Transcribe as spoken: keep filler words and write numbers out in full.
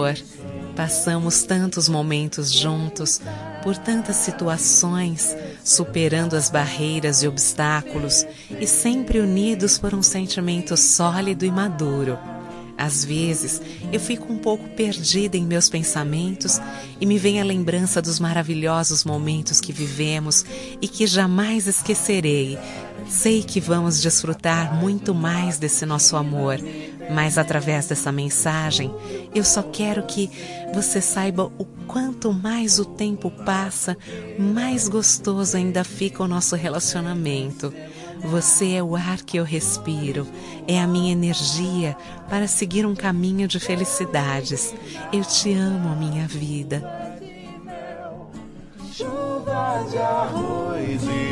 amor. Passamos tantos momentos juntos, por tantas situações, superando as barreiras e obstáculos e sempre unidos por um sentimento sólido e maduro. Às vezes, eu fico um pouco perdida em meus pensamentos e me vem a lembrança dos maravilhosos momentos que vivemos e que jamais esquecerei. Sei que vamos desfrutar muito mais desse nosso amor, mas através dessa mensagem, eu só quero que você saiba o quanto mais o tempo passa, mais gostoso ainda fica o nosso relacionamento. Você é o ar que eu respiro, é a minha energia para seguir um caminho de felicidades. Eu te amo, minha vida. Chuva de arroz e